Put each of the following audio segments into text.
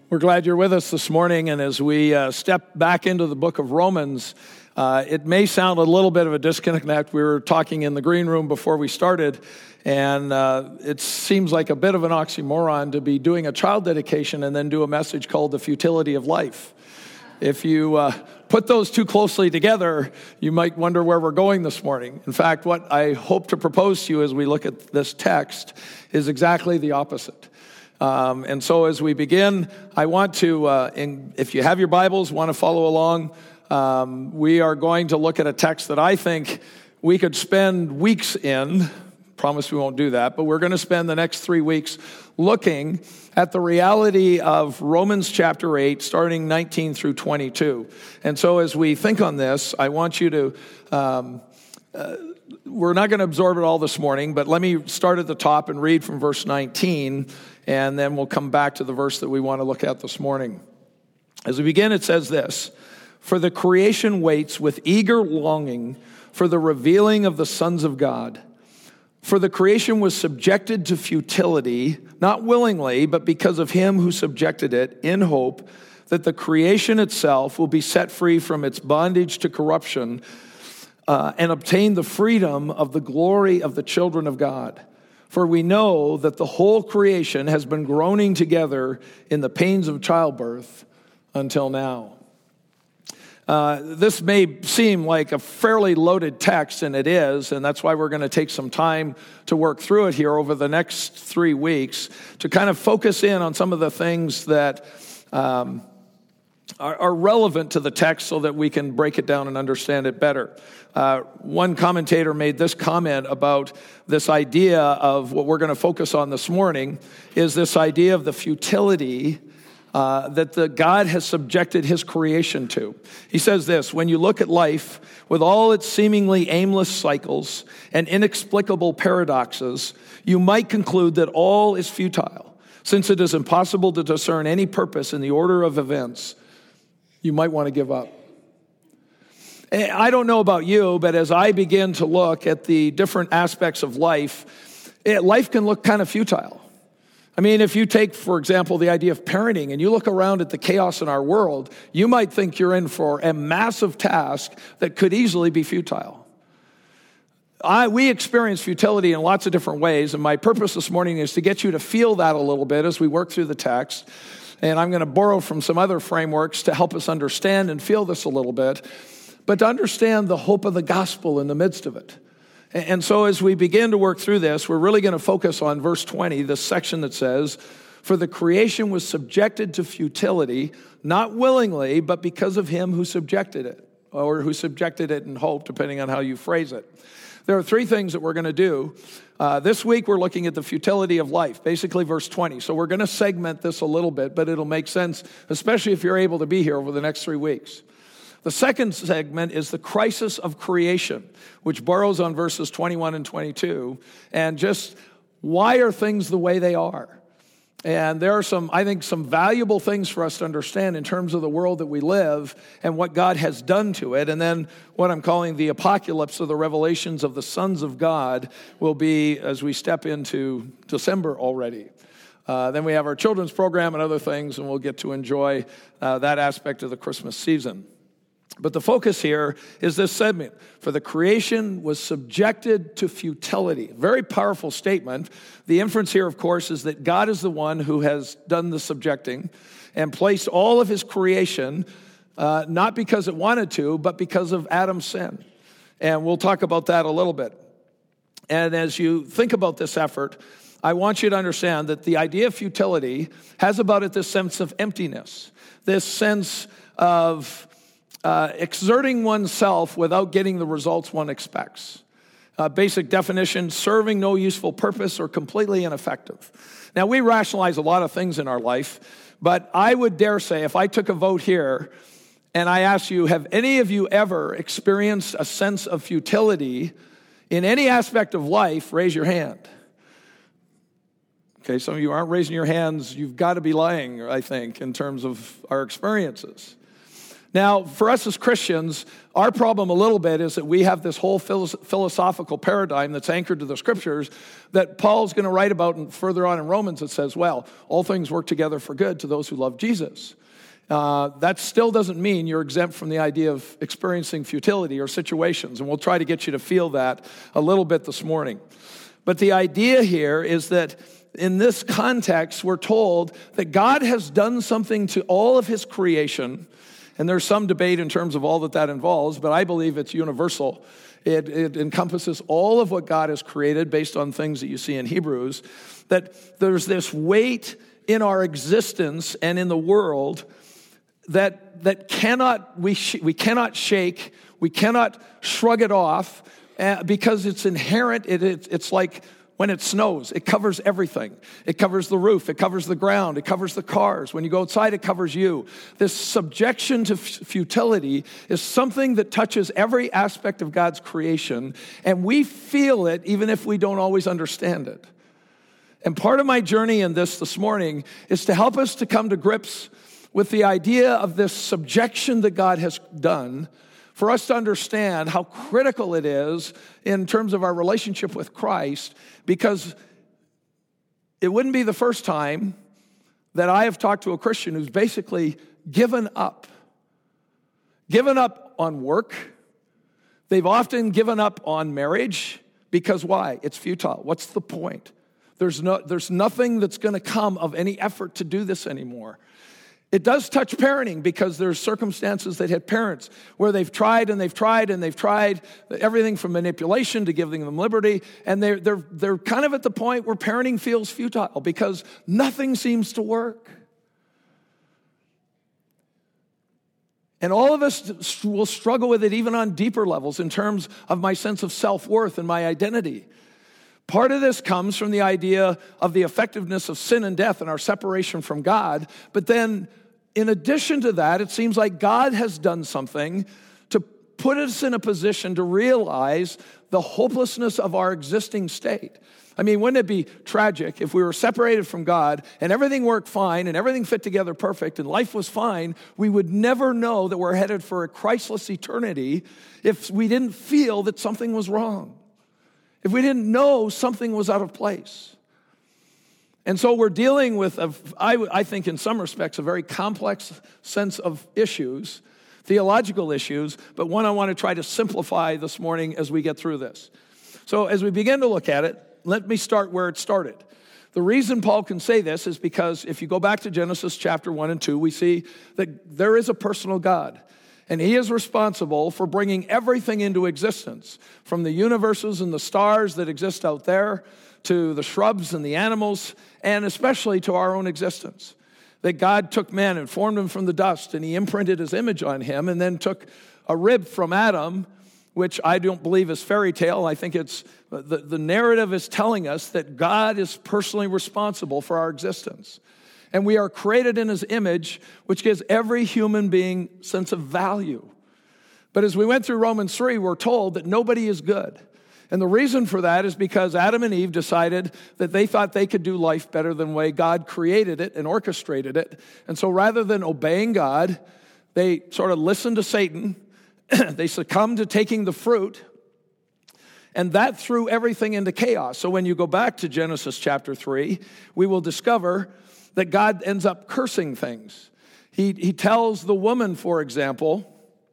We're glad you're with us this morning, and as we step back into the book of Romans, it may sound a little bit of a disconnect. We were talking in the green room before we started, and it seems like a bit of an oxymoron to be doing a child dedication and then do a message called The Futility of Life. If you put those two closely together, you might wonder where we're going this morning. In fact, what I hope to propose to you as we look at this text is exactly the opposite. And so as we begin, I want to, if you have your Bibles, want to follow along, we are going to look at a text that I think we could spend weeks in. Promise we won't do that, but we're going to spend the next 3 weeks looking at the reality of Romans chapter 8, starting 19 through 22. And so as we think on this, I want you to, we're not going to absorb it all this morning, but let me start at the top and read from verse 19, and then we'll come back to the verse that we want to look at this morning. As we begin, it says this: "For the creation waits with eager longing for the revealing of the sons of God. For the creation was subjected to futility, not willingly, but because of him who subjected it, in hope that the creation itself will be set free from its bondage to corruption and obtain the freedom of the glory of the children of God. For we know that the whole creation has been groaning together in the pains of childbirth until now." This may seem like a fairly loaded text, and it is, and that's why we're going to take some time to work through it here over the next 3 weeks to kind of focus in on some of the things that are relevant to the text so that we can break it down and understand it better. One commentator made this comment about this idea of what we're going to focus on this morning is this idea of the futility that God has subjected his creation to. He says this: "When you look at life with all its seemingly aimless cycles and inexplicable paradoxes, you might conclude that all is futile. Since it is impossible to discern any purpose in the order of events, you might want to give up." I don't know about you, but as I begin to look at the different aspects of life, life can look kind of futile. I mean, if you take, for example, the idea of parenting and you look around at the chaos in our world, you might think you're in for a massive task that could easily be futile. We experience futility in lots of different ways, and my purpose this morning is to get you to feel that a little bit as we work through the text. And I'm going to borrow from some other frameworks to help us understand and feel this a little bit, but to understand the hope of the gospel in the midst of it. And so as we begin to work through this, we're really going to focus on verse 20, this section that says, "For the creation was subjected to futility, not willingly, but because of him who subjected it," or who subjected it in hope, depending on how you phrase it. There are 3 things that we're going to do. This week, we're looking at the futility of life, basically verse 20. So we're going to segment this a little bit, but it'll make sense, especially if you're able to be here over the next 3 weeks. The second segment is the crisis of creation, which borrows on verses 21 and 22, and just why are things the way they are? And there are I think, some valuable things for us to understand in terms of the world that we live and what God has done to it. And then what I'm calling the apocalypse, or the revelations of the sons of God, will be as we step into December already. Then we have our children's program and other things, and we'll get to enjoy that aspect of the Christmas season. But the focus here is this segment: "For the creation was subjected to futility." Very powerful statement. The inference here, of course, is that God is the one who has done the subjecting and placed all of his creation, not because it wanted to, but because of Adam's sin. And we'll talk about that a little bit. And as you think about this effort, I want you to understand that the idea of futility has about it this sense of emptiness, this sense of exerting oneself without getting the results one expects. Basic definition: serving no useful purpose or completely ineffective. Now, we rationalize a lot of things in our life, but I would dare say if I took a vote here and I asked you, have any of you ever experienced a sense of futility in any aspect of life, raise your hand. Okay, some of you aren't raising your hands. You've got to be lying, I think, in terms of our experiences. Now, for us as Christians, our problem a little bit is that we have this whole philosophical paradigm that's anchored to the Scriptures that Paul's going to write about, and further on in Romans it says, well, all things work together for good to those who love Jesus. That still doesn't mean you're exempt from the idea of experiencing futility or situations, and we'll try to get you to feel that a little bit this morning. But the idea here is that in this context, we're told that God has done something to all of his creation. And there's some debate in terms of all that involves, but I believe it's universal. It encompasses all of what God has created based on things that you see in Hebrews, that there's this weight in our existence and in the world that we cannot shake, we cannot shrug it off, because it's inherent. It's like when it snows, it covers everything. It covers the roof, it covers the ground, it covers the cars. When you go outside, it covers you. This subjection to futility is something that touches every aspect of God's creation, and we feel it even if we don't always understand it. And part of my journey in this morning is to help us to come to grips with the idea of this subjection that God has done, for us to understand how critical it is in terms of our relationship with Christ, because it wouldn't be the first time that I have talked to a Christian who's basically given up on work. They've often given up on marriage because why? It's futile. What's the point? There's nothing that's going to come of any effort to do this anymore. It does touch parenting because there's circumstances that hit parents where they've tried and they've tried and they've tried everything from manipulation to giving them liberty, and they're kind of at the point where parenting feels futile because nothing seems to work. And all of us will struggle with it even on deeper levels in terms of my sense of self-worth and my identity. Part of this comes from the idea of the effectiveness of sin and death and our separation from God. But then, in addition to that, it seems like God has done something to put us in a position to realize the hopelessness of our existing state. I mean, wouldn't it be tragic if we were separated from God and everything worked fine and everything fit together perfect and life was fine? We would never know that we're headed for a Christless eternity if we didn't feel that something was wrong. If we didn't know something was out of place. And so we're dealing with, I think in some respects, a very complex sense of issues, theological issues, but one I want to try to simplify this morning as we get through this. So as we begin to look at it, let me start where it started. The reason Paul can say this is because if you go back to Genesis chapter 1 and 2, we see that there is a personal God. And he is responsible for bringing everything into existence, from the universes and the stars that exist out there to the shrubs and the animals, and especially to our own existence. That God took man and formed him from the dust, and he imprinted his image on him, and then took a rib from Adam, which I don't believe is fairy tale. I think it's the narrative is telling us that God is personally responsible for our existence. And we are created in his image, which gives every human being sense of value. But as we went through Romans 3, we're told that nobody is good. And the reason for that is because Adam and Eve decided that they thought they could do life better than the way God created it and orchestrated it. And so rather than obeying God, they sort of listened to Satan. They succumbed to taking the fruit. And that threw everything into chaos. So when you go back to Genesis chapter 3, we will discover that God ends up cursing things. He tells the woman, for example,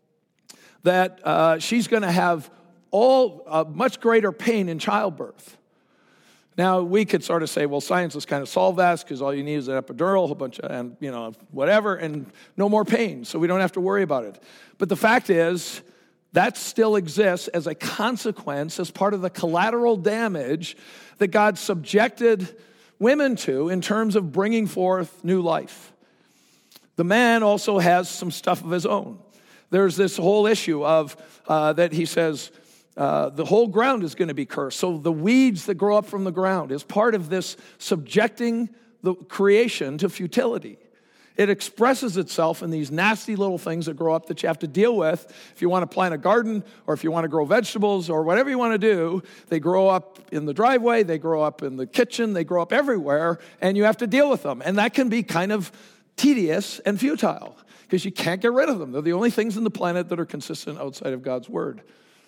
that she's going to have much greater pain in childbirth. Now, we could sort of say, well, science has kind of solved that because all you need is an epidural, a whole bunch of, and whatever, and no more pain, so we don't have to worry about it. But the fact is, that still exists as a consequence, as part of the collateral damage that God subjected women to in terms of bringing forth new life. The man also has some stuff of his own. There's this whole issue of that he says the whole ground is going to be cursed. So the weeds that grow up from the ground is part of this subjecting the creation to futility. It expresses itself in these nasty little things that grow up that you have to deal with. If you want to plant a garden or if you want to grow vegetables or whatever you want to do, they grow up in the driveway, they grow up in the kitchen, they grow up everywhere, and you have to deal with them. And that can be kind of tedious and futile because you can't get rid of them. They're the only things in the planet that are consistent outside of God's word.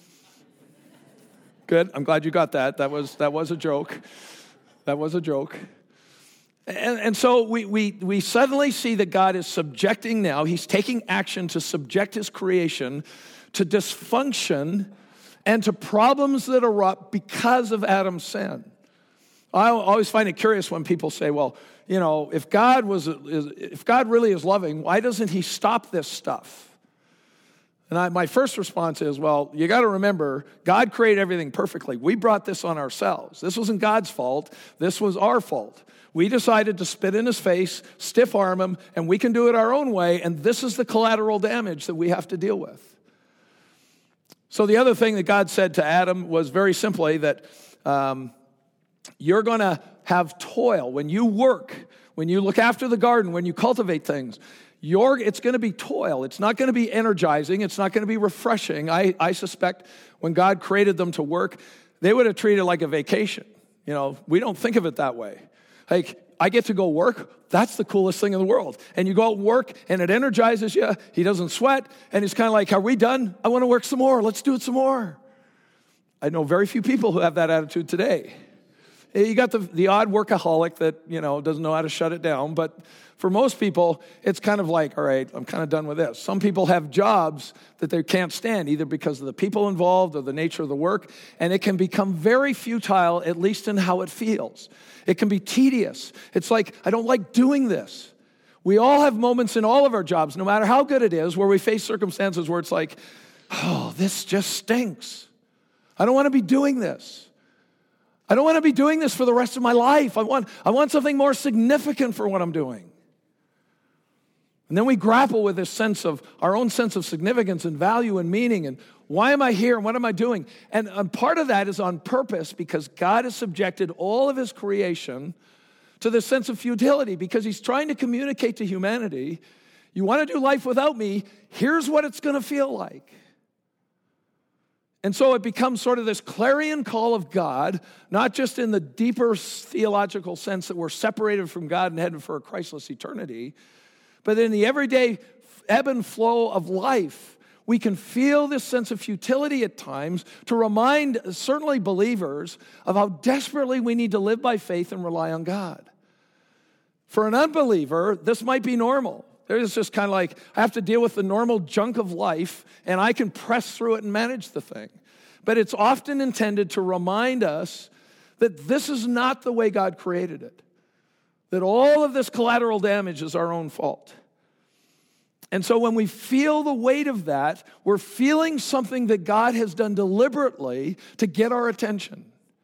Good. I'm glad you got that. That was a joke. That was a joke. And so we suddenly see that God is subjecting now. He's taking action to subject his creation to dysfunction and to problems that erupt because of Adam's sin. I always find it curious when people say, well, you know, if God really is loving, why doesn't he stop this stuff? And my first response is, well, you got to remember, God created everything perfectly. We brought this on ourselves. This wasn't God's fault. This was our fault. We decided to spit in his face, stiff arm him, and we can do it our own way, and this is the collateral damage that we have to deal with. So the other thing that God said to Adam was very simply that you're going to have toil. When you work, when you look after the garden, when you cultivate things, it's going to be toil. It's not going to be energizing. It's not going to be refreshing. I suspect when God created them to work, they would have treated it like a vacation. You know, we don't think of it that way. Like, I get to go work. That's the coolest thing in the world. And you go out and work, and it energizes you. He doesn't sweat. And he's kind of like, are we done? I want to work some more. Let's do it some more. I know very few people who have that attitude today. You got the odd workaholic that, you know, doesn't know how to shut it down. But for most people, it's kind of like, all right, I'm kind of done with this. Some people have jobs that they can't stand, either because of the people involved or the nature of the work. And it can become very futile, at least in how it feels. It can be tedious. It's like, I don't like doing this. We all have moments in all of our jobs, no matter how good it is, where we face circumstances where it's like, oh, this just stinks. I don't want to be doing this. I don't want to be doing this for the rest of my life. I want something more significant for what I'm doing. And then we grapple with this sense of our own sense of significance and value and meaning and why am I here and what am I doing? And part of that is on purpose because God has subjected all of his creation to this sense of futility because he's trying to communicate to humanity, you want to do life without me, here's what it's going to feel like. And so it becomes sort of this clarion call of God, not just in the deeper theological sense that we're separated from God and headed for a Christless eternity, but in the everyday ebb and flow of life, we can feel this sense of futility at times to remind certainly believers of how desperately we need to live by faith and rely on God. For an unbeliever, this might be normal. It's just kind of like, I have to deal with the normal junk of life, and I can press through it and manage the thing. But it's often intended to remind us that this is not the way God created it. That all of this collateral damage is our own fault. And so when we feel the weight of that, we're feeling something that God has done deliberately to get our attention.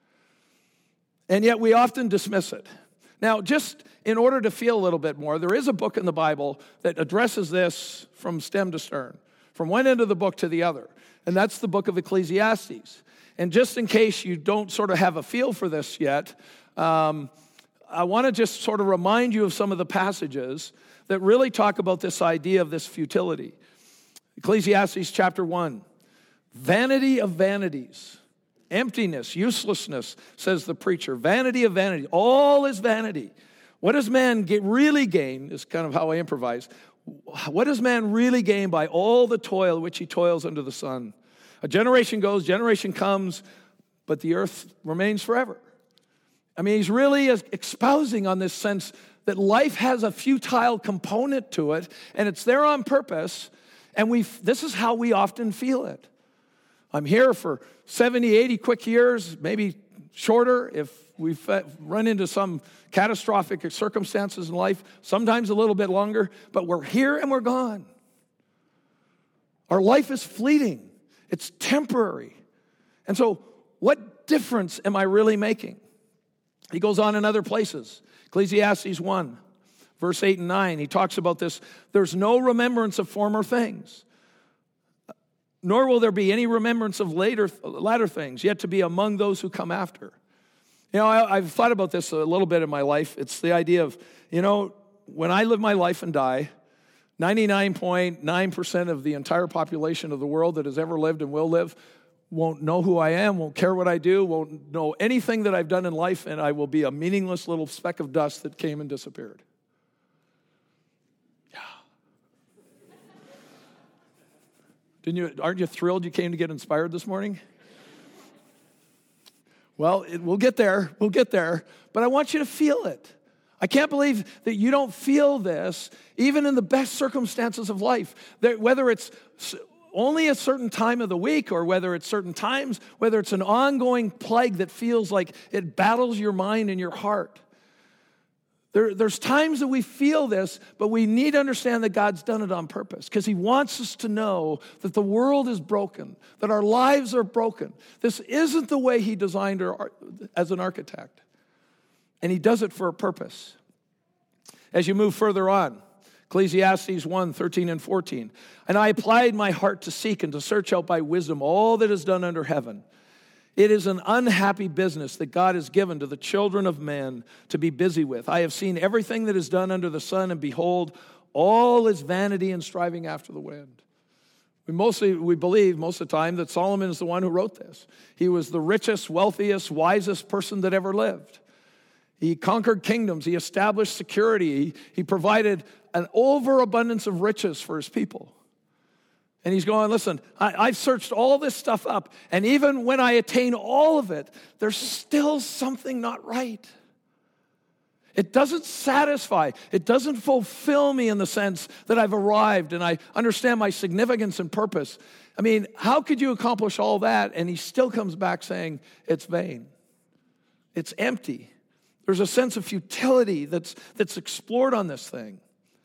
And yet we often dismiss it. Now, just in order to feel a little bit more, there is a book in the Bible that addresses this from stem to stern, from one end of the book to the other, and that's the book of Ecclesiastes. And just in case you don't sort of have a feel for this yet, I want to just sort of remind you of some of the passages that really talk about this idea of this futility. Ecclesiastes chapter 1, vanity of vanities. Emptiness, uselessness, says the preacher. Vanity of vanity. All is vanity. What does man really gain, is kind of how I improvise. What does man really gain by all the toil which he toils under the sun? A generation goes, generation comes, but the earth remains forever. I mean, he's really espousing on this sense that life has a futile component to it, and it's there on purpose, and this is how we often feel it. I'm here for 70, 80 quick years, maybe shorter if we've run into some catastrophic circumstances in life, sometimes a little bit longer, but we're here and we're gone. Our life is fleeting. It's temporary. And so what difference am I really making? He goes on in other places. Ecclesiastes 1, verse 8 and 9, he talks about this. There's no remembrance of former things, nor will there be any remembrance of latter things, yet to be among those who come after. You know, I've thought about this a little bit in my life. It's the idea of, you know, when I live my life and die, 99.9% of the entire population of the world that has ever lived and will live won't know who I am, won't care what I do, won't know anything that I've done in life, and I will be a meaningless little speck of dust that came and disappeared. Aren't you thrilled you came to get inspired this morning? Well, we'll get there. We'll get there. But I want you to feel it. I can't believe that you don't feel this, even in the best circumstances of life. Whether it's only a certain time of the week or whether it's certain times, whether it's an ongoing plague that feels like it battles your mind and your heart. There's times that we feel this, but we need to understand that God's done it on purpose because He wants us to know that the world is broken, that our lives are broken. This isn't the way He designed her as an architect, and He does it for a purpose. As you move further on, Ecclesiastes 1:13 and 14, and I applied my heart to seek and to search out by wisdom all that is done under heaven. It is an unhappy business that God has given to the children of men to be busy with. I have seen everything that is done under the sun, and behold, all is vanity and striving after the wind. We believe most of the time that Solomon is the one who wrote this. He was the richest, wealthiest, wisest person that ever lived. He conquered kingdoms. He established security. He provided an overabundance of riches for his people. And he's going, listen, I've searched all this stuff up, and even when I attain all of it, there's still something not right. It doesn't satisfy. It doesn't fulfill me in the sense that I've arrived and I understand my significance and purpose. I mean, how could you accomplish all that? And he still comes back saying it's vain. It's empty. There's a sense of futility that's explored on this thing.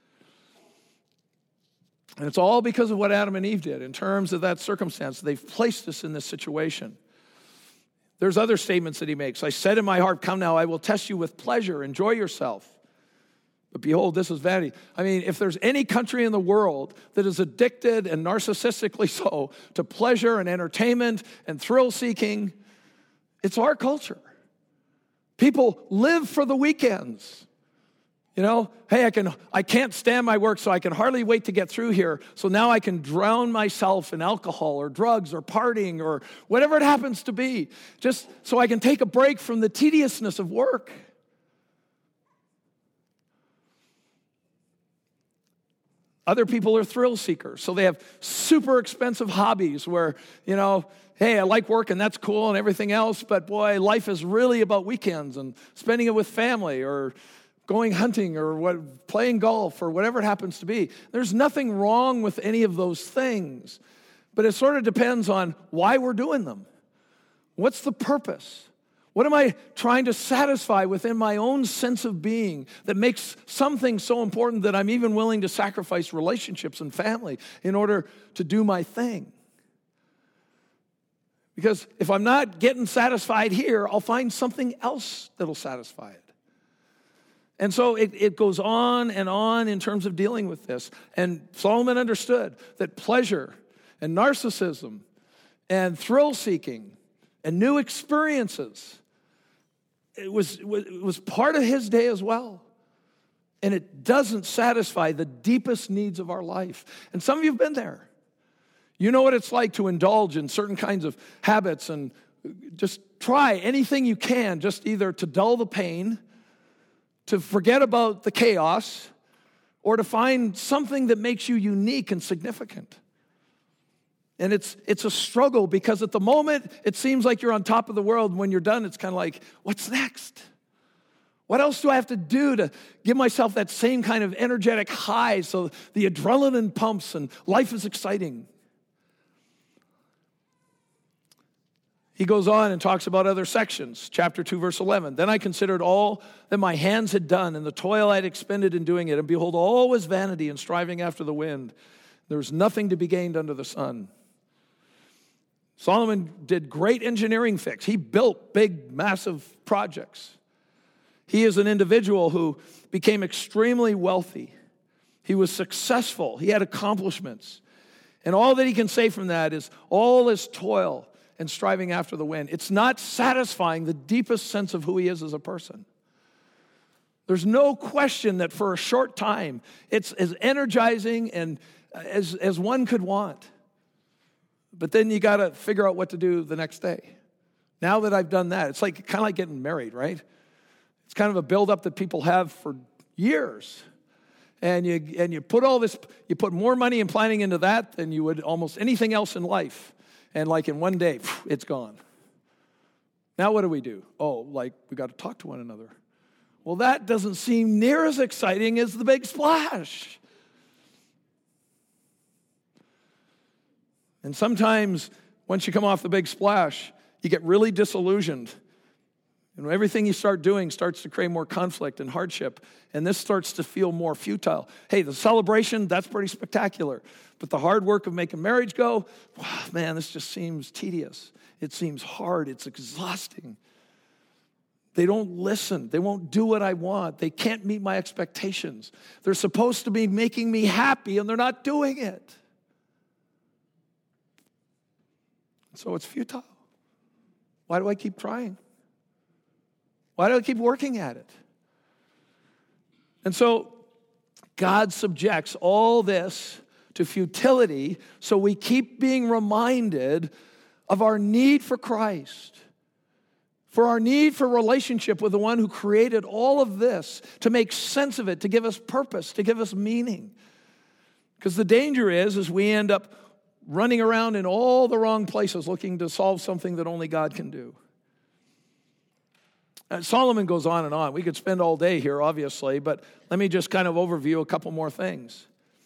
And it's all because of what Adam and Eve did in terms of that circumstance. They've placed us in this situation. There's other statements that he makes. I said in my heart, come now, I will test you with pleasure. Enjoy yourself. But behold, this is vanity. I mean, if there's any country in the world that is addicted and narcissistically so to pleasure and entertainment and thrill-seeking, it's our culture. People live for the weekends. You know, hey, I can't stand my work, so I can hardly wait to get through here. So now I can drown myself in alcohol or drugs or partying or whatever it happens to be, just so I can take a break from the tediousness of work. Other people are thrill seekers, so they have super expensive hobbies where, you know, hey, I like work and that's cool and everything else, but boy, life is really about weekends and spending it with family or going hunting or playing golf or whatever it happens to be. There's nothing wrong with any of those things, but it sort of depends on why we're doing them. What's the purpose? What am I trying to satisfy within my own sense of being that makes something so important that I'm even willing to sacrifice relationships and family in order to do my thing? Because if I'm not getting satisfied here, I'll find something else that'll satisfy it. And so it goes on and on in terms of dealing with this. And Solomon understood that pleasure and narcissism and thrill-seeking and new experiences, it was part of his day as well. And it doesn't satisfy the deepest needs of our life. And some of you have been there. You know what it's like to indulge in certain kinds of habits and just try anything you can, just either to dull the pain, to forget about the chaos, or to find something that makes you unique and significant. And it's a struggle because at the moment, it seems like you're on top of the world. And when you're done, it's kind of like, what's next? What else do I have to do to give myself that same kind of energetic high so the adrenaline pumps and life is exciting? He goes on and talks about other sections. Chapter 2, verse 11. Then I considered all that my hands had done and the toil I had expended in doing it. And behold, all was vanity and striving after the wind. There was nothing to be gained under the sun. Solomon did great engineering fix. He built big, massive projects. He is an individual who became extremely wealthy. He was successful. He had accomplishments. And all that he can say from that is all his toil and striving after the wind. It's not satisfying the deepest sense of who he is as a person. There's no question that for a short time, it's as energizing and as one could want. But then you got to figure out what to do the next day. Now that I've done that, it's like kind of like getting married, right? It's kind of a buildup that people have for years. And you put you put more money and planning into that than you would almost anything else in life. And like in one day, it's gone. Now what do? Oh, like we got to talk to one another. Well, that doesn't seem near as exciting as the big splash. And sometimes once you come off the big splash, you get really disillusioned. And everything you start doing starts to create more conflict and hardship. And this starts to feel more futile. Hey, the celebration, that's pretty spectacular. But the hard work of making marriage go, wow, man, this just seems tedious. It seems hard. It's exhausting. They don't listen. They won't do what I want. They can't meet my expectations. They're supposed to be making me happy, and they're not doing it. So it's futile. Why do I keep trying? Why do I keep working at it? And so God subjects all this to futility so we keep being reminded of our need for Christ, for our need for relationship with the one who created all of this, to make sense of it, to give us purpose, to give us meaning. Because the danger is we end up running around in all the wrong places looking to solve something that only God can do. Solomon goes on and on. We could spend all day here, obviously, but let me just kind of overview a couple more things.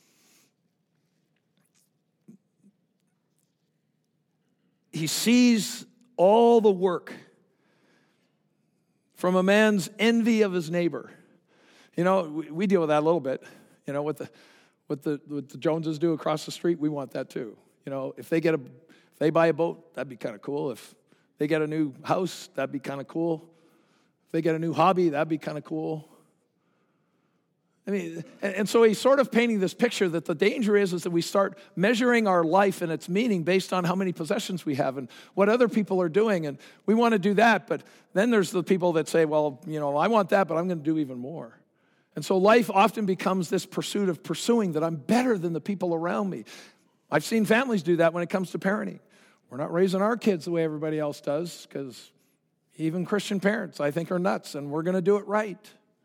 He sees all the work from a man's envy of his neighbor. You know, we deal with that a little bit. You know, what the Joneses do across the street, we want that too. You know, if they buy a boat, that'd be kind of cool. If they get a new house, that'd be kind of cool. If they get a new hobby, that'd be kind of cool. I mean, and so he's sort of painting this picture that the danger is that we start measuring our life and its meaning based on how many possessions we have and what other people are doing. And we want to do that, but then there's the people that say, well, you know, I want that, but I'm going to do even more. And so life often becomes this pursuit of pursuing that I'm better than the people around me. I've seen families do that when it comes to parenting. We're not raising our kids the way everybody else does, because even Christian parents, I think, are nuts, and we're going to do it right.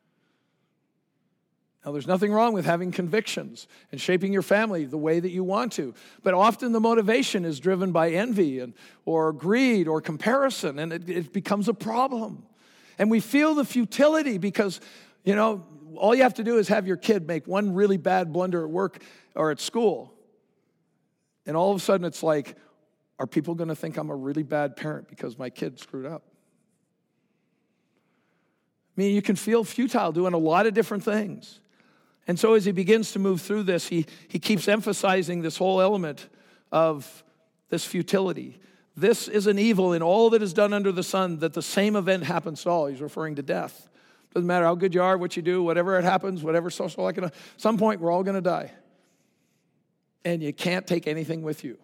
Now, there's nothing wrong with having convictions and shaping your family the way that you want to, but often the motivation is driven by envy or greed or comparison, and it becomes a problem. And we feel the futility because, you know, all you have to do is have your kid make one really bad blunder at work or at school, and all of a sudden it's like, are people going to think I'm a really bad parent because my kid screwed up? I mean, you can feel futile doing a lot of different things. And so as he begins to move through this, he keeps emphasizing this whole element of this futility. This is an evil in all that is done under the sun, that the same event happens to all. He's referring to death. Doesn't matter how good you are, what you do, whatever it happens, whatever social economic, at some point we're all going to die. And you can't take anything with you.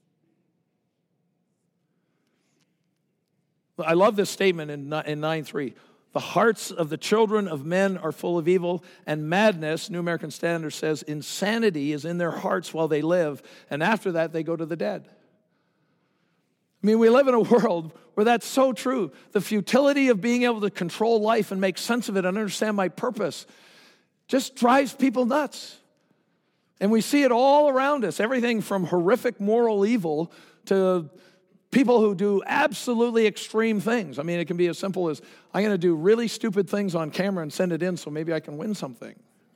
I love this statement in 9:3. The hearts of the children of men are full of evil, and madness, New American Standard says, insanity is in their hearts while they live, and after that they go to the dead. I mean, we live in a world where that's so true. The futility of being able to control life and make sense of it and understand my purpose just drives people nuts. And we see it all around us, everything from horrific moral evil to people who do absolutely extreme things. I mean, it can be as simple as, I'm going to do really stupid things on camera and send it in so maybe I can win something.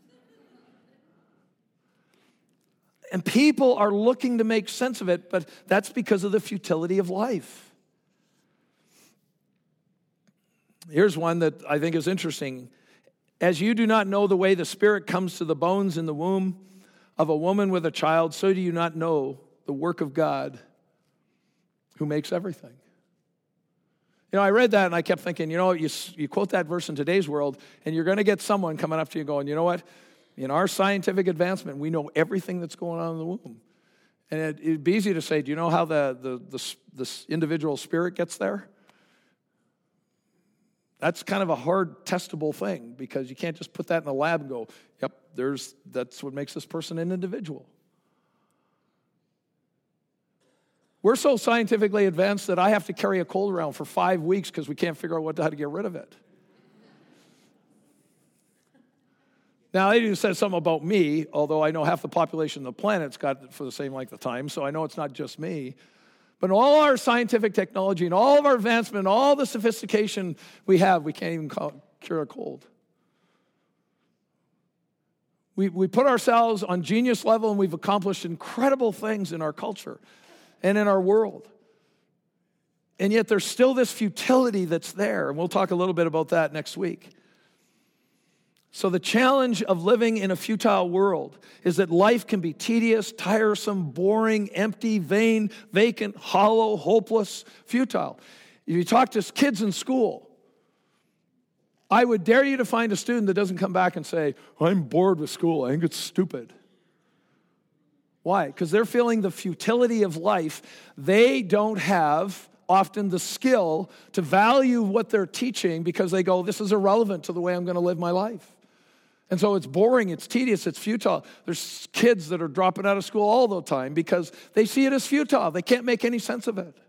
And people are looking to make sense of it, but that's because of the futility of life. Here's one that I think is interesting. As you do not know the way the Spirit comes to the bones in the womb of a woman with a child, so do you not know the work of God who makes everything. You know, I read that and I kept thinking, you know, you quote that verse in today's world and you're going to get someone coming up to you going, you know what? In our scientific advancement, we know everything that's going on in the womb. And it'd be easy to say, do you know how the individual spirit gets there? That's kind of a hard testable thing because you can't just put that in the lab and go, yep, that's what makes this person an individual. We're so scientifically advanced that I have to carry a cold around for 5 weeks because we can't figure out how to get rid of it. Now, they just said something about me, although I know half the population of the planet's got it for the same length of time, so I know it's not just me. But in all our scientific technology and all of our advancement and all the sophistication we have, we can't even cure a cold. We put ourselves on genius level, and we've accomplished incredible things in our culture and in our world. And yet there's still this futility that's there, and we'll talk a little bit about that next week. So the challenge of living in a futile world is that life can be tedious, tiresome, boring, empty, vain, vacant, hollow, hopeless, futile. If you talk to kids in school, I would dare you to find a student that doesn't come back and say, I'm bored with school, I think it's stupid. Why? Because they're feeling the futility of life. They don't have often the skill to value what they're teaching because they go, this is irrelevant to the way I'm going to live my life. And so it's boring, it's tedious, it's futile. There's kids that are dropping out of school all the time because they see it as futile. They can't make any sense of it.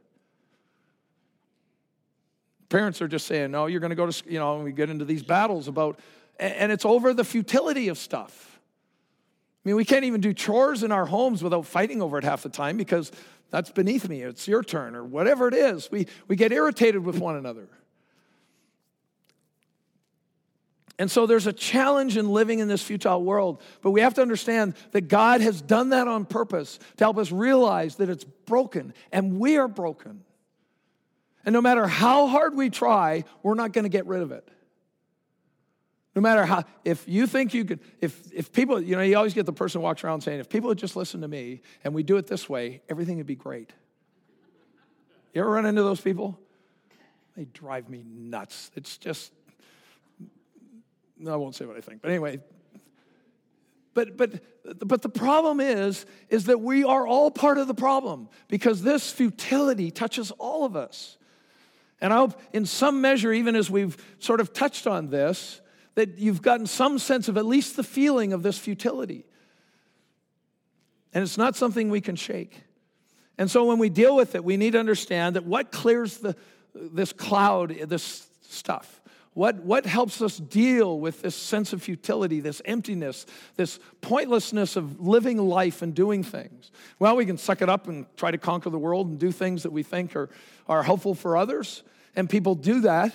Parents are just saying, no, you're going to go to, and we get into these battles about, and it's over the futility of stuff. I mean, we can't even do chores in our homes without fighting over it half the time because that's beneath me, it's your turn, or whatever it is. We get irritated with one another. And so there's a challenge in living in this futile world, but we have to understand that God has done that on purpose to help us realize that it's broken, and we are broken. And no matter how hard we try, we're not going to get rid of it. No matter how, if you think you could, if people, you always get the person who walks around saying, if people would just listen to me and we do it this way, everything would be great. You ever run into those people? They drive me nuts. It's just, no, I won't say what I think. But anyway, but the problem is that we are all part of the problem because this futility touches all of us. And I hope in some measure, even as we've sort of touched on this, that you've gotten some sense of at least the feeling of this futility. And it's not something we can shake. And so when we deal with it, we need to understand that what clears this cloud, this stuff, what helps us deal with this sense of futility, this emptiness, this pointlessness of living life and doing things? Well, we can suck it up and try to conquer the world and do things that we think are helpful for others, and people do that.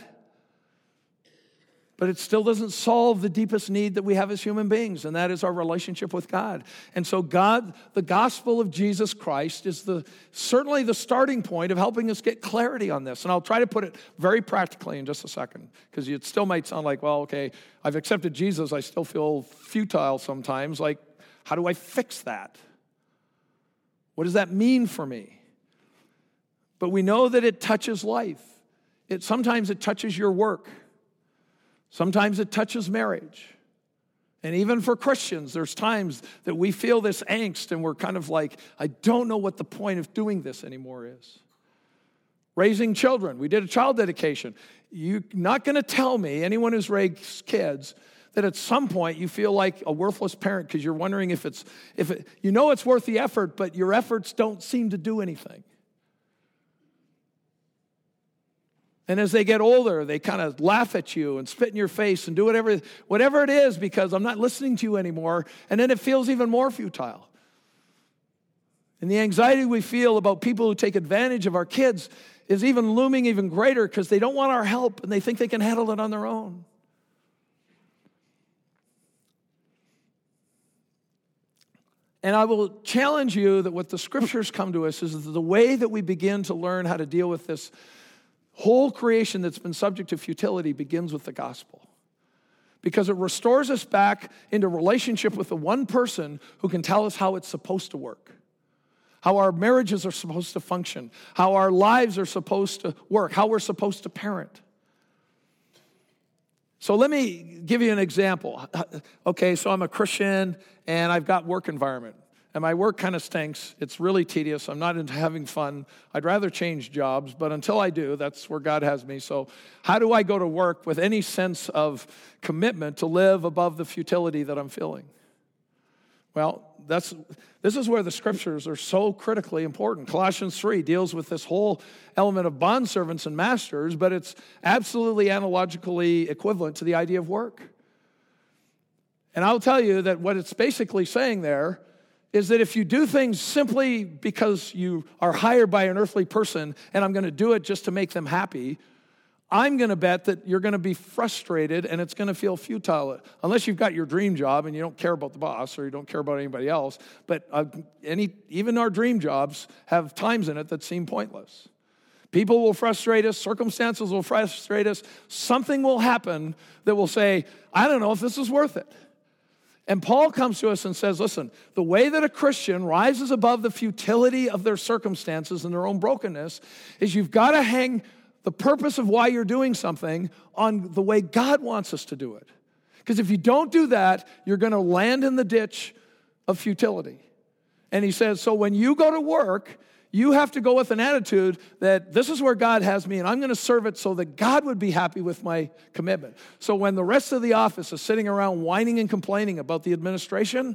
But it still doesn't solve the deepest need that we have as human beings, and that is our relationship with God. And so the gospel of Jesus Christ is certainly the starting point of helping us get clarity on this. And I'll try to put it very practically in just a second, because it still might sound like, well, okay, I've accepted Jesus, I still feel futile sometimes. Like, how do I fix that? What does that mean for me? But we know that it touches life. Sometimes it touches your work. Sometimes it touches marriage. And even for Christians, there's times that we feel this angst and we're kind of like, I don't know what the point of doing this anymore is. Raising children. We did a child dedication. You're not going to tell me, anyone who's raised kids, that at some point you feel like a worthless parent because you're wondering if it's worth the effort, but your efforts don't seem to do anything. And as they get older, they kind of laugh at you and spit in your face and do whatever it is because I'm not listening to you anymore. And then it feels even more futile. And the anxiety we feel about people who take advantage of our kids is even looming even greater because they don't want our help and they think they can handle it on their own. And I will challenge you that what the scriptures come to us is the way that we begin to learn how to deal with this whole creation that's been subject to futility begins with the gospel. Because it restores us back into relationship with the one person who can tell us how it's supposed to work, how our marriages are supposed to function, how our lives are supposed to work, how we're supposed to parent. So let me give you an example. Okay, so I'm a Christian and I've got work environment. And my work kind of stinks. It's really tedious. I'm not into having fun. I'd rather change jobs, but until I do, that's where God has me. So how do I go to work with any sense of commitment to live above the futility that I'm feeling? Well, this is where the scriptures are so critically important. Colossians 3 deals with this whole element of bondservants and masters, but it's absolutely analogically equivalent to the idea of work. And I'll tell you that what it's basically saying there is that if you do things simply because you are hired by an earthly person and I'm going to do it just to make them happy, I'm going to bet that you're going to be frustrated and it's going to feel futile, unless you've got your dream job and you don't care about the boss or you don't care about anybody else. But even our dream jobs have times in it that seem pointless. People will frustrate us. Circumstances will frustrate us. Something will happen that will say, I don't know if this is worth it. And Paul comes to us and says, listen, the way that a Christian rises above the futility of their circumstances and their own brokenness is you've got to hang the purpose of why you're doing something on the way God wants us to do it. Because if you don't do that, you're going to land in the ditch of futility. And he says, so when you go to work, you have to go with an attitude that this is where God has me and I'm going to serve it so that God would be happy with my commitment. So when the rest of the office is sitting around whining and complaining about the administration,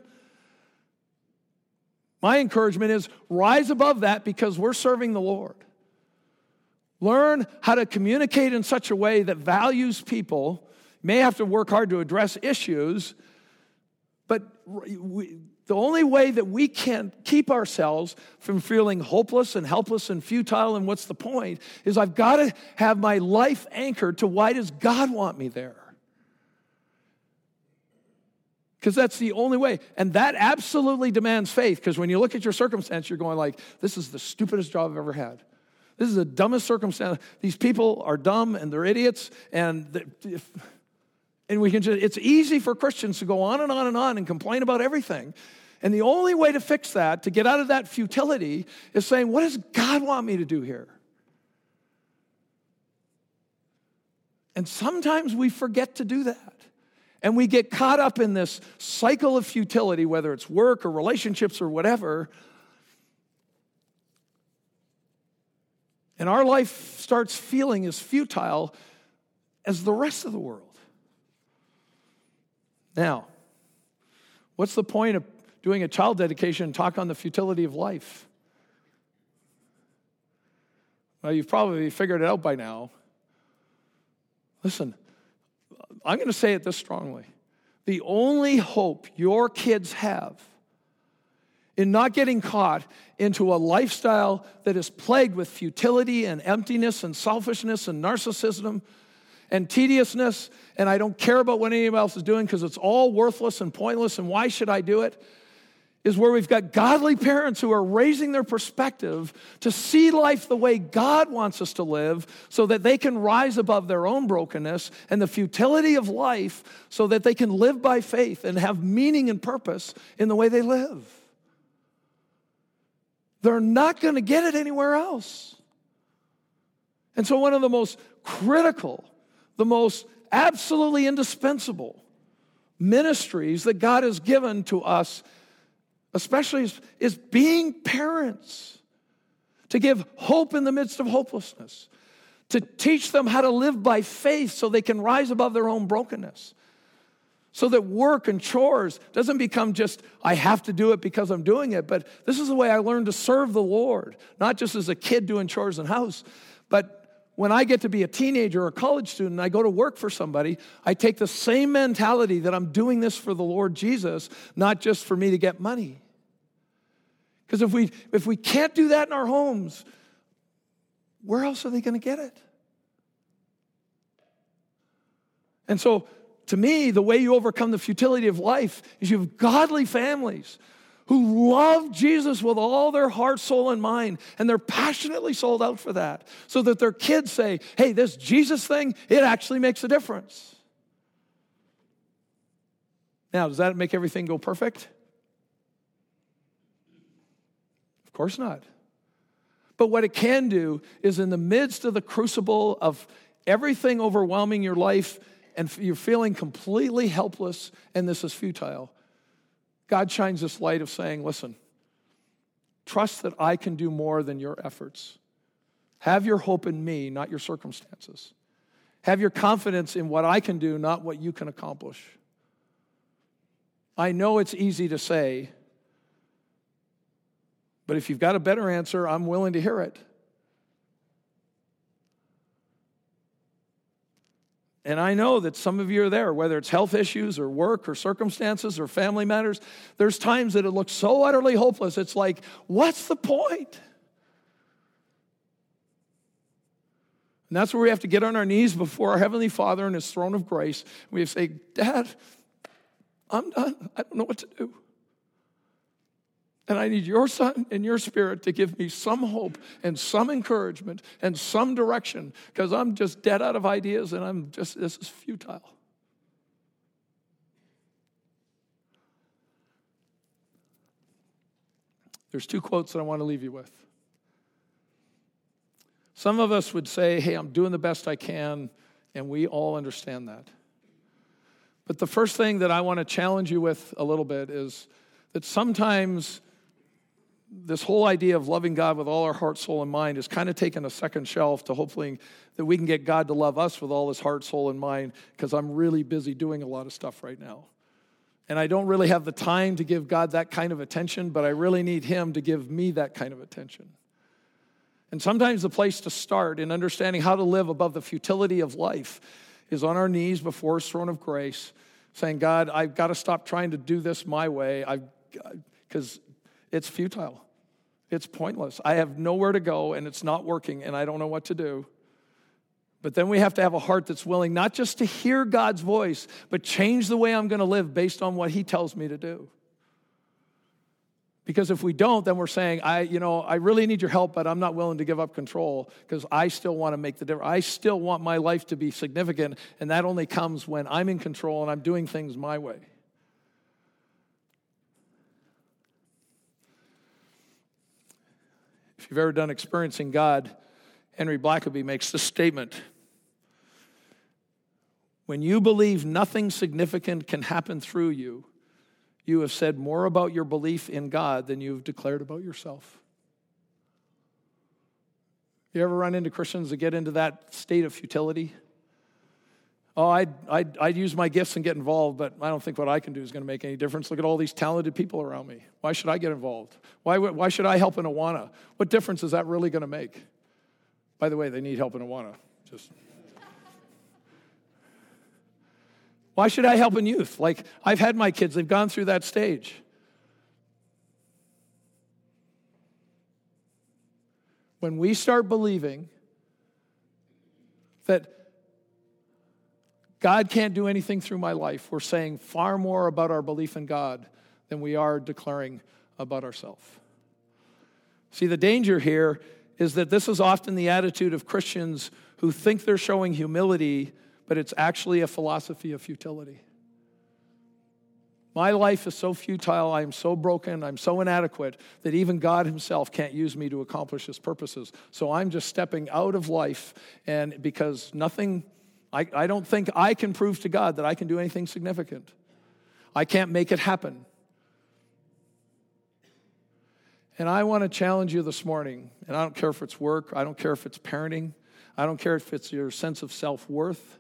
my encouragement is rise above that because we're serving the Lord. Learn how to communicate in such a way that values people. You may have to work hard to address issues, but the only way that we can keep ourselves from feeling hopeless and helpless and futile and what's the point is I've got to have my life anchored to why does God want me there? Because that's the only way. And that absolutely demands faith, because when you look at your circumstance, you're going like, this is the stupidest job I've ever had. This is the dumbest circumstance. These people are dumb and they're idiots. And we can it's easy for Christians to go on and on and on and complain about everything. And the only way to fix that, to get out of that futility, is saying, what does God want me to do here? And sometimes we forget to do that. And we get caught up in this cycle of futility, whether it's work or relationships or whatever. And our life starts feeling as futile as the rest of the world. Now, what's the point of doing a child dedication and talk on the futility of life? Well, you've probably figured it out by now. Listen, I'm going to say it this strongly. The only hope your kids have in not getting caught into a lifestyle that is plagued with futility and emptiness and selfishness and narcissism and tediousness, and I don't care about what anybody else is doing because it's all worthless and pointless, and why should I do it, is where we've got godly parents who are raising their perspective to see life the way God wants us to live so that they can rise above their own brokenness and the futility of life so that they can live by faith and have meaning and purpose in the way they live. They're not going to get it anywhere else. And so one of the most critical, the most absolutely indispensable ministries that God has given to us, especially, is being parents. To give hope in the midst of hopelessness. To teach them how to live by faith so they can rise above their own brokenness. So that work and chores doesn't become just, I have to do it because I'm doing it, but this is the way I learned to serve the Lord. Not just as a kid doing chores in the house, but when I get to be a teenager or a college student and I go to work for somebody, I take the same mentality that I'm doing this for the Lord Jesus, not just for me to get money. Because if we can't do that in our homes, where else are they going to get it? And so, to me, the way you overcome the futility of life is you have godly families who love Jesus with all their heart, soul, and mind, and they're passionately sold out for that, so that their kids say, hey, this Jesus thing, it actually makes a difference. Now, does that make everything go perfect? Of course not. But what it can do is in the midst of the crucible of everything overwhelming your life and you're feeling completely helpless and this is futile, God shines this light of saying, listen, trust that I can do more than your efforts. Have your hope in me, not your circumstances. Have your confidence in what I can do, not what you can accomplish. I know it's easy to say, but if you've got a better answer, I'm willing to hear it. And I know that some of you are there, whether it's health issues or work or circumstances or family matters. There's times that it looks so utterly hopeless. It's like, what's the point? And that's where we have to get on our knees before our Heavenly Father and His throne of grace. We have to say, Dad, I'm done. I don't know what to do. And I need your Son and your Spirit to give me some hope and some encouragement and some direction, because I'm just dead out of ideas and this is futile. There's two quotes that I want to leave you with. Some of us would say, hey, I'm doing the best I can, and we all understand that. But the first thing that I want to challenge you with a little bit is that sometimes this whole idea of loving God with all our heart, soul, and mind is kind of taken a second shelf to hopefully that we can get God to love us with all His heart, soul, and mind, because I'm really busy doing a lot of stuff right now. And I don't really have the time to give God that kind of attention, but I really need Him to give me that kind of attention. And sometimes the place to start in understanding how to live above the futility of life is on our knees before His throne of grace, saying, God, I've got to stop trying to do this my way, because it's futile. It's pointless. I have nowhere to go, and it's not working, and I don't know what to do. But then we have to have a heart that's willing not just to hear God's voice, but change the way I'm going to live based on what He tells me to do. Because if we don't, then we're saying, I really need your help, but I'm not willing to give up control because I still want to make the difference. I still want my life to be significant, and that only comes when I'm in control and I'm doing things my way. If you've ever done Experiencing God, Henry Blackaby makes this statement. When you believe nothing significant can happen through you, you have said more about your belief in God than you've declared about yourself. You ever run into Christians that get into that state of futility? Oh, I'd use my gifts and get involved, but I don't think what I can do is going to make any difference. Look at all these talented people around me. Why should I get involved? Why should I help in Awana? What difference is that really going to make? By the way, they need help in Awana. Why should I help in youth? Like, I've had my kids, they've gone through that stage. When we start believing that God can't do anything through my life, we're saying far more about our belief in God than we are declaring about ourselves. See, the danger here is that this is often the attitude of Christians who think they're showing humility, but it's actually a philosophy of futility. My life is so futile, I am so broken, I'm so inadequate that even God Himself can't use me to accomplish His purposes. So I'm just stepping out of life, and because I don't think I can prove to God that I can do anything significant. I can't make it happen. And I want to challenge you this morning, and I don't care if it's work, I don't care if it's parenting, I don't care if it's your sense of self-worth.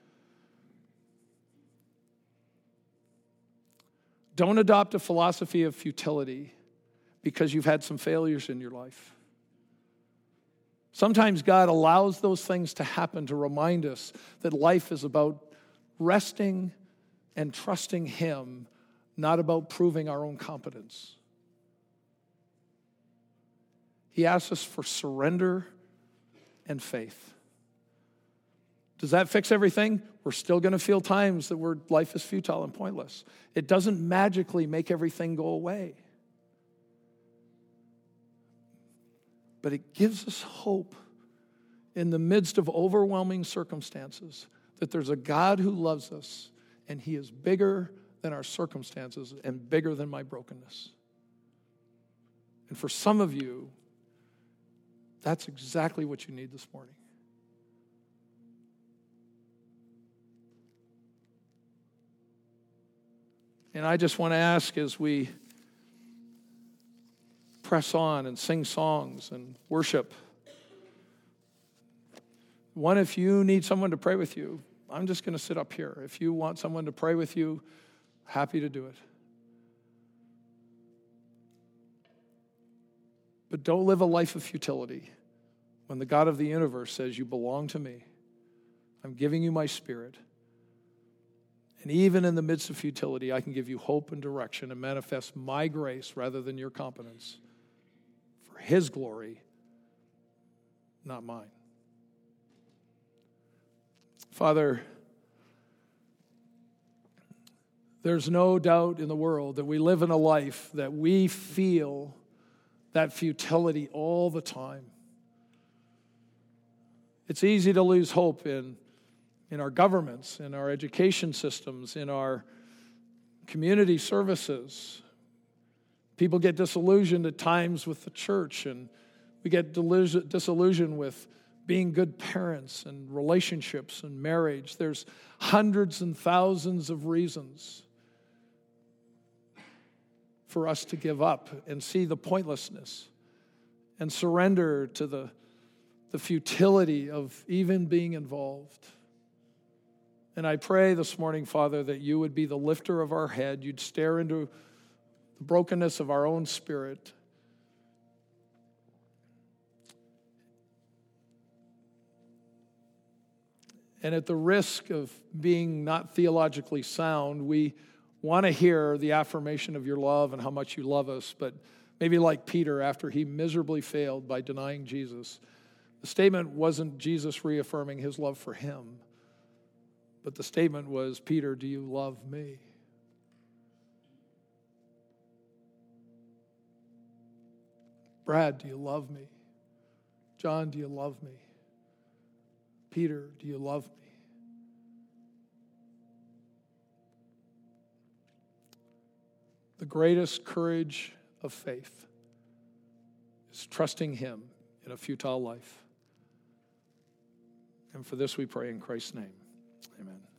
Don't adopt a philosophy of futility because you've had some failures in your life. Sometimes God allows those things to happen to remind us that life is about resting and trusting Him, not about proving our own competence. He asks us for surrender and faith. Does that fix everything? We're still going to feel times that life is futile and pointless. It doesn't magically make everything go away. But it gives us hope in the midst of overwhelming circumstances that there's a God who loves us, and He is bigger than our circumstances and bigger than my brokenness. And for some of you, that's exactly what you need this morning. And I just want to ask, as we press on and sing songs and worship, one, if you need someone to pray with you, I'm just going to sit up here. If you want someone to pray with you, happy to do it. But don't live a life of futility when the God of the universe says, you belong to me. I'm giving you my Spirit. And even in the midst of futility, I can give you hope and direction and manifest my grace rather than your competence for His glory, not mine. Father, there's no doubt in the world that we live in a life that we feel that futility all the time. It's easy to lose hope in our governments, in our education systems, in our community services. People get disillusioned at times with the church, and we get disillusioned with being good parents and relationships and marriage. There's hundreds and thousands of reasons for us to give up and see the pointlessness and surrender to the futility of even being involved. And I pray this morning, Father, that you would be the lifter of our head. You'd stare into the brokenness of our own spirit. And at the risk of being not theologically sound, we want to hear the affirmation of your love and how much you love us. But maybe like Peter, after he miserably failed by denying Jesus, the statement wasn't Jesus reaffirming his love for him, but the statement was, Peter, do you love me? Brad, do you love me? John, do you love me? Peter, do you love me? The greatest courage of faith is trusting Him in a futile life. And for this we pray in Christ's name. Amen.